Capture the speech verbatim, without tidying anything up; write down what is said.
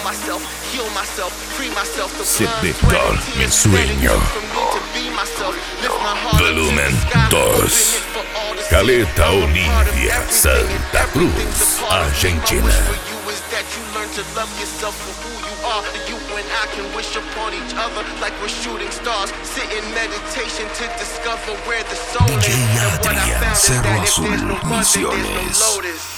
Seductor, mi sueño. Volumen dos. Caleta Olivia, Santa Cruz, Argentina. That you learn to love yourself for who you are. You and I can wish upon each other like we're shooting stars. Sit in meditation to discover where the soul is. D J Adrian, Cerro Azul, Misiones.